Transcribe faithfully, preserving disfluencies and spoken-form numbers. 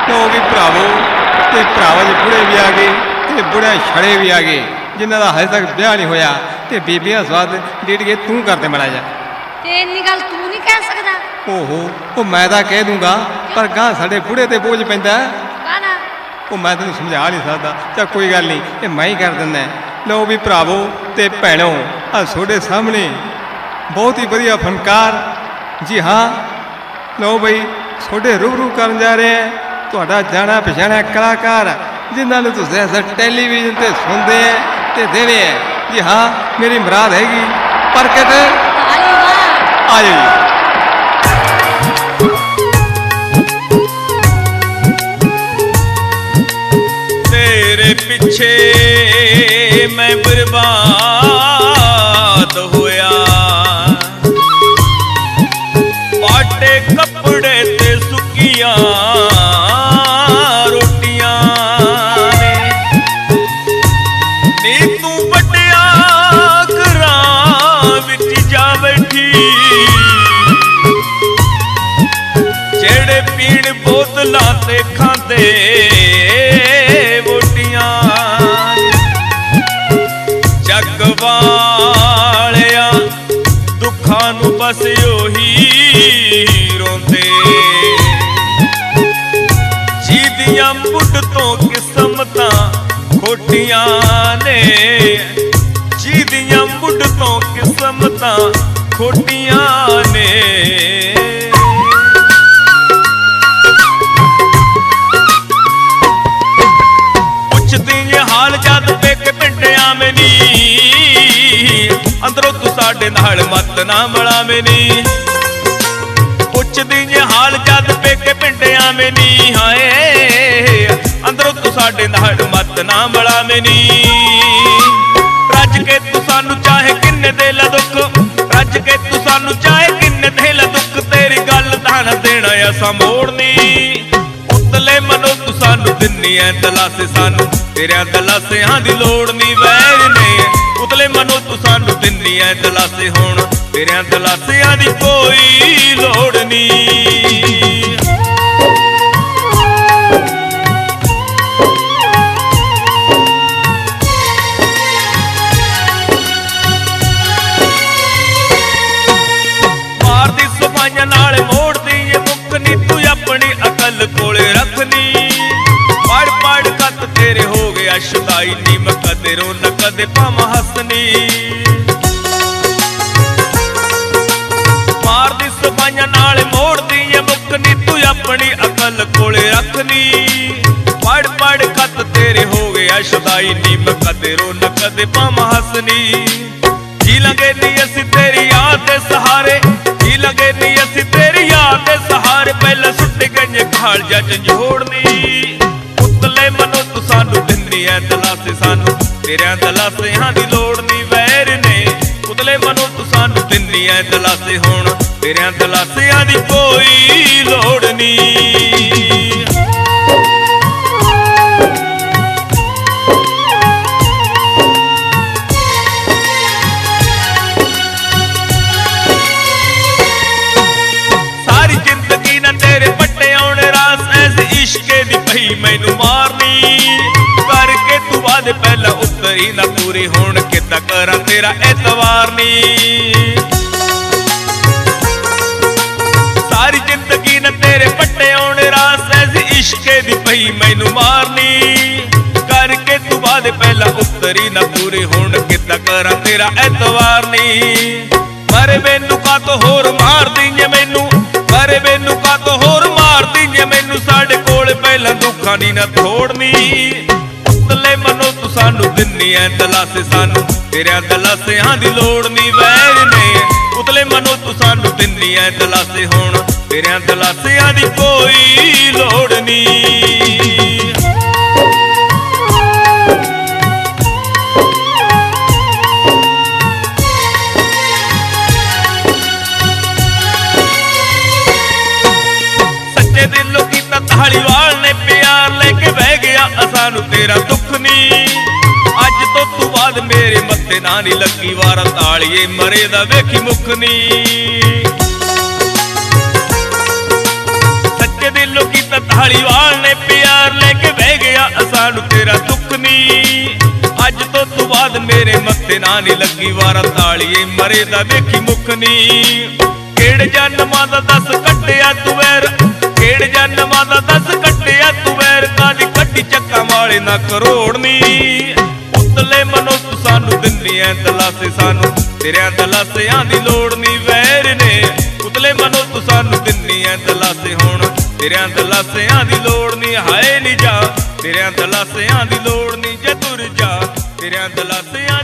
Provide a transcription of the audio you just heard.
लो भी भरावो ते भरावां दे बुढ़े भी आ गए ते बुढ़े छड़े भी आ गए जिन्हां दा हजे तक ब्याह नहीं होया ते बीबियां स्वाद डीडगे तू करते मड़ा जा ते इन्नी गल तू नहीं कह सकदा। ओहो ओ मैं तां कह दूंगा पर गां साडे बुढ़े ते बोझ पैंदा काना ओ मैं तैनूं समझा नहीं सकदा। चल कोई गल नहीं ये मैं ही कर दिंदा। लो भी भरावो ते भैणों आ तुहाडे सामने बहुत ही वधिया फनकार जी हाँ लो बई तुहाडे रूबरू करन जा रहे हैं तुहाडा जाना पछाणिया कलाकार जिन्हां नूं तुसीं अक्सर टैलीविजन ते सुनदे हैं ते देने हैं। जी हाँ मेरी मुराद हैगी प्रगट आ जाइए। तेरे पीछे मैं बर्बाद होया पाटे कपड़े ते सुकियां रोटियां ने नी तू बटिया घरां विच जा बैठी जेड़े पीण बोतलां ते खांदे वालिया दुखां नूं बस ओही रोंदे जीदियां मुੱਢ तो किस्मतां खोटियां ने जीदियां मुੱਢ तो किस्मतां खोटियां ने। पुछदी हाल जद पेके पिंडियां में नी अंदरों तू साडे नाल मत ना मिला मैनी पुछदी हाल जद पेके पिंडियां में नी हाय अंदरों तू साडे नाल मत ना मिला मैनी रज के तू सानू चाहे किन्ने दे ला दुख रज के तू सानू चाहे किन्ने दे ला दुख तेरी गल दान देना असा मोड़नी उतले मनो तू सानू दिन्नी है दलासे सानू तेरे दलासियां दी लोड़ नी वैर ने उतले मनो तू सानू दिन्नी है दलासे हुण तेरे दलासियां दी कोई लोड़ नी। मार दी सफाइयां नाल मोड़ दी मुक नी तू अपनी अकल कोले रखनी पढ़ पढ़ कत तेरे हो गया शुदाई नी मैं कदे रो न कदे पाव हसनी मार दी सफाइयां नाल मोड़ दी मुकनी तू अपनी अकल कोले रखनी पढ़ पढ़ कत तेरे हो गया शुदाई नी मैं कदे रो न कदे पाव हसनी जी लगे नी असी तेरी याद दे सहारे जी लगे नी असी तेरी याद दे सहारे पहले सुट गए खाल जा झंझोड़नी उतले मनो तू सानू दिन्नी है दलासे सानू तेरे दलासियां दी लोड़ नी वैर ने उतले मनो तू सानू दिन्नी है दलासे हुण तेरे दलासियां दी कोई लोड़ नी। सारी जिंदगी ना तेरे पट्टे आउणे रास ऐसे इश्के दी पई मैनू मारनी करके तू वादे पहला उतरी ना पूरी होण किदा करा तेरा एतवार नी सारी जिंदगी न तेरे पट्टे आउणे रास ऐसी इश्के दी पई मैनू मारनी करके तू वादे पहला उतरी ना पूरी होण किदा करा तेरा एतवार नी मरे मैनू का तो होर मार दी मैनू मरे मैनू का तो होर मार दी मैनू साडे कोल पहला दुखां दी ना थोड़नी उतले मनो तू सानू दिन्नी है दलासे सानू तेरे दलासियां दी लोड़ नी वैर ने उतले मनो तू सानू दिन्नी है दलासे हुण तेरे दलासियां दी कोई लोड़ नी। सच्चे दिलों की धालीवाल ने प्यार लेके बह गया असानू तेरा दुख नी अज तो तू बाद मेरे मत्थे ना नी लगी वारा तालिए मरे दा वेखी मुख नी सच्चे दिलों की धालीवाल ने ਅੱਜ ਤੋਂ ਤੂੰ ਬਾਅਦ ਮੇਰੇ ਮੱਥੇ ਨਾ ਨੀ ਲੱਗੀ ਵਾਰਾ ਤਾਲੀਏ ਮਰੇ ਦਾ ਵੇਖੀ ਮੁੱਖ ਨੀ। ਕਿਹੜੇ ਜਨਮਾਂ ਦਾ ਦੱਸ ਕੱਟਿਆ ਤੂੰ ਵੈਰ, ਕਿਹੜੇ ਜਨਮਾਂ ਦਾ ਦੱਸ ਕੱਟਿਆ ਤੂੰ ਵੈਰ, ਕਾਦੀ ਕੱਢੀ ਚੱਕਾਂ ਵਾਲੇ ਨਾ ਕਰੋੜ ਨੀ। ਉਤਲੇ ਮਨੋਂ ਤੂੰ ਸਾਨੂੰ ਦਿੰਦੀ ਐ ਦਲਾਸੇ, ਸਾਨੂੰ ਤੇਰਿਆਂ ਦਲਾਸਿਆਂ ਦੀ ਲੋੜ ਨੀ ਵੈਰ ਨੇ। ਉਤਲੇ ਮਨੋਂ ਤੂੰ ਸਾਨੂੰ ਦਿੰਦੀ ਐ ਦਲਾਸੇ, ਹੁਣ ਤੇਰਿਆਂ ਦਲਾਸਿਆਂ ਦੀ ਲੋੜ ਨੀ। ਹਾਏ ਨੀ ਜਾ ਤੇਰਿਆਂ ਦਲਾਸਿਆਂ ਦੀ ਲੋੜ ਨੀ, ਜੇ ਤੁਰ ਜਾ ਤੇਰਿਆਂ ਦਲਾਸਿਆਂ